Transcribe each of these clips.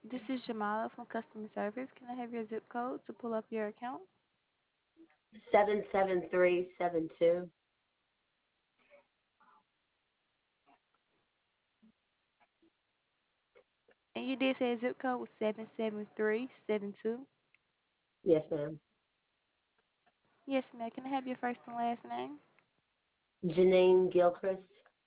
This is Jamala from customer service. Can I have your zip code to pull up your account? 77372. And you did say zip code was 77372. Yes, ma'am. Yes, ma'am. Can I have your first and last name? Janine Gilchrist.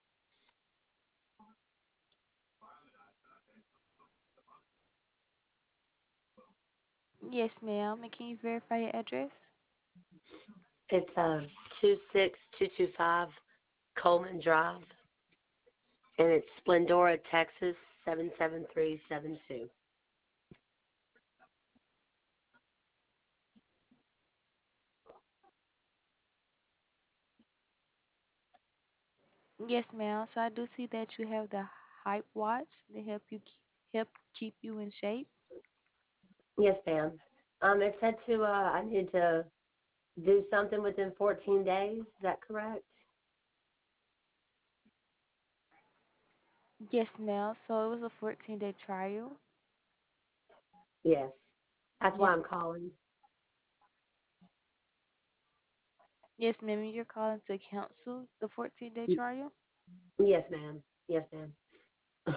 Yes, ma'am. And can you verify your address? It's 26225 Coleman Drive, and it's Splendora, Texas 77372. Yes, ma'am. So I do see that you have the Hype Watch to help keep you in shape. Yes, ma'am. It said to I need to do something within 14 days. Is that correct? Yes, ma'am. So it was a 14-day trial. Yes. That's why Yes, I'm calling. yes, ma'am. And you're calling to cancel the 14-day trial? Yes, ma'am. Yes, ma'am.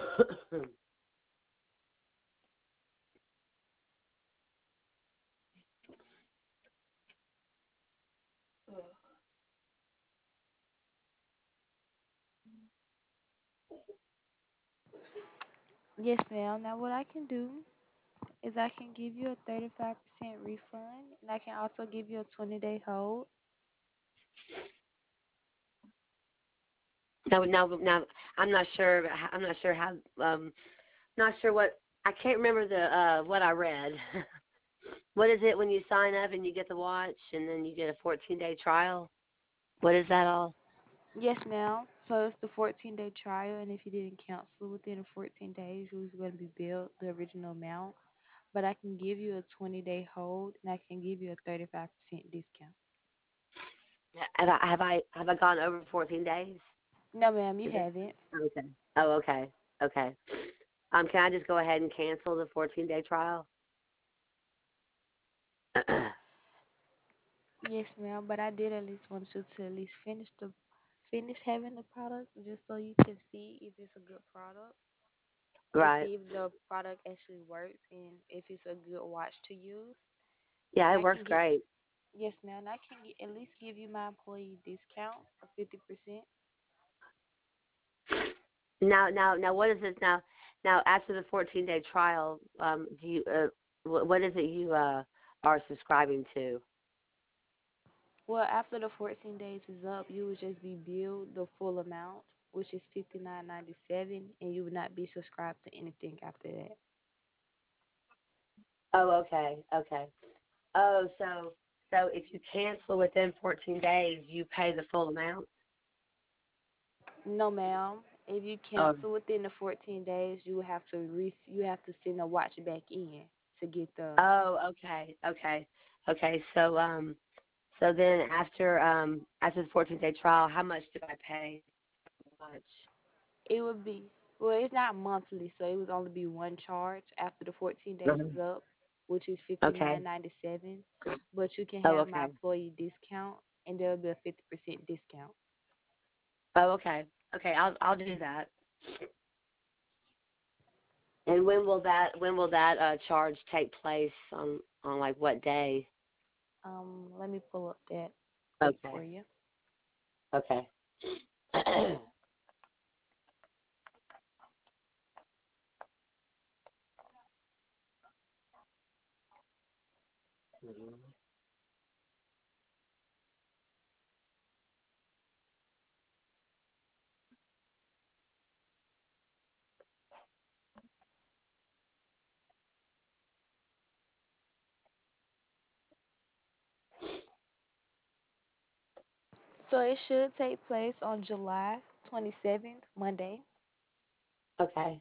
Yes, ma'am. Now what I can do is I can give you a 35% refund, and I can also give you a 20-day hold. Now, I'm not sure. I'm not sure how. Not sure what. I can't remember the what I read. What is it when you sign up and you get the watch and then you get a 14-day trial? What is that all? Yes, ma'am. So it's the 14-day trial, and if you didn't cancel within the 14 days, you was going to be billed the original amount. But I can give you a 20-day hold, and I can give you a 35% discount. Have I gone over 14 days? No, ma'am, you Is that haven't. okay? Oh, okay, okay. Can I just go ahead and cancel the 14-day trial? Yes, ma'am. But I did at least want you to at least finish having the product, just so you can see if it's a good product, and Right. see if the product actually works and if it's a good watch to use. Yeah, And it I works can get great. Yes, ma'am. I can at least give you my employee discount of 50%. Now, what is this now? Now, after the 14-day trial, do you what is it you are subscribing to? Well, after the 14 days is up, you would just be billed the full amount, which is 59.97, and you would not be subscribed to anything after that. Oh, okay, okay. Oh, so if you cancel within 14 days, you pay the full amount. No, ma'am. If you Oh, cancel within the 14 days, you have to send a watch back in to get the. oh, okay, okay, okay. So then after the 14-day trial, how much do I pay? How much? It would be, well, it's not monthly, so it would only be one charge after the 14 days Mhm. is up, which is Okay. 59.97. But you can Oh, have my okay. employee discount, and there'll be a 50% discount. Oh, okay. Okay, I'll do that. And when will that charge take place on like what day? Let me pull up that quick Okay. for you. Okay. So it should take place on July 27th, Monday. Okay.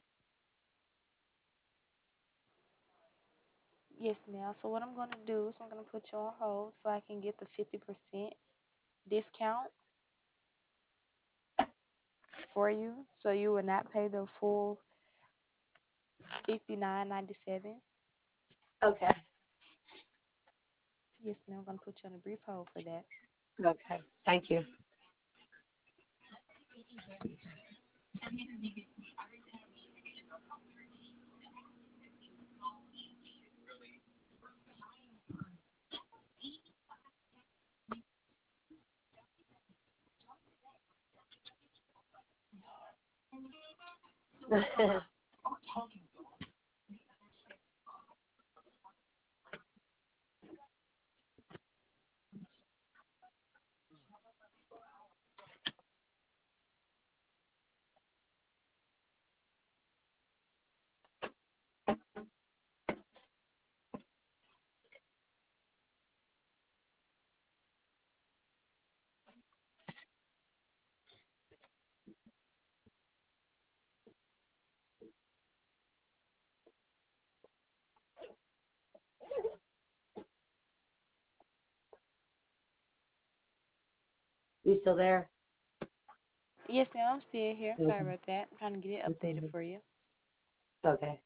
Yes, ma'am. So what I'm going to do is I'm going to put you on hold so I can get the 50% discount for you, so you will not pay the full $59.97. Okay. Yes, ma'am. I'm gonna put you on a brief hold for that. Okay. Thank you. You still there? Yes, ma'am. I'm still here. Sorry Okay. about that. I'm trying to get it updated Mhm. for you. Okay.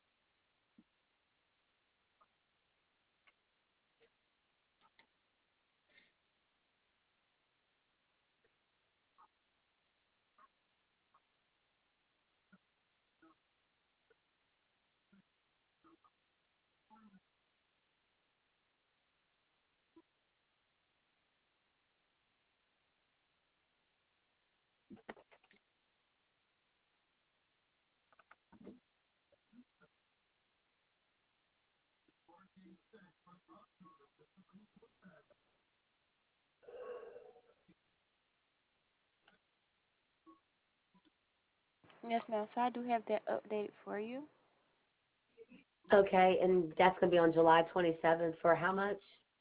Yes, ma'am. So I do have that updated for you. Okay, and that's gonna be on July 27th for how much?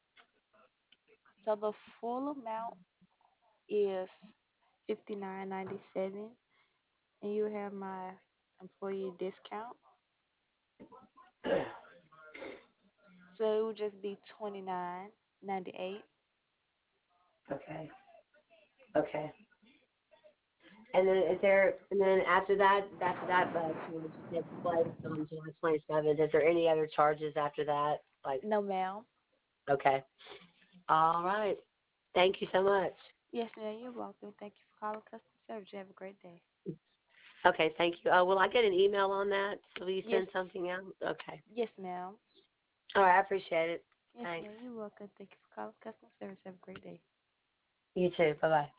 So the full amount is 59.97, and you have my employee discount. So it would just be 29.98. Okay. Okay. And then is there, and then after that, change takes place on July 27th. Is there any other charges after that? Like, No, ma'am. okay. All right. Thank you so much. Yes, ma'am. You're welcome. Thank you for calling customer service. You have a great day. Okay, thank you. Oh, will I get an email on that? So will you Yes, send something out? Okay. yes, ma'am. All right, I appreciate it. Yes, Thanks. ma'am. You're welcome. Thank you for calling customer service. Have a great day. You too. Bye bye.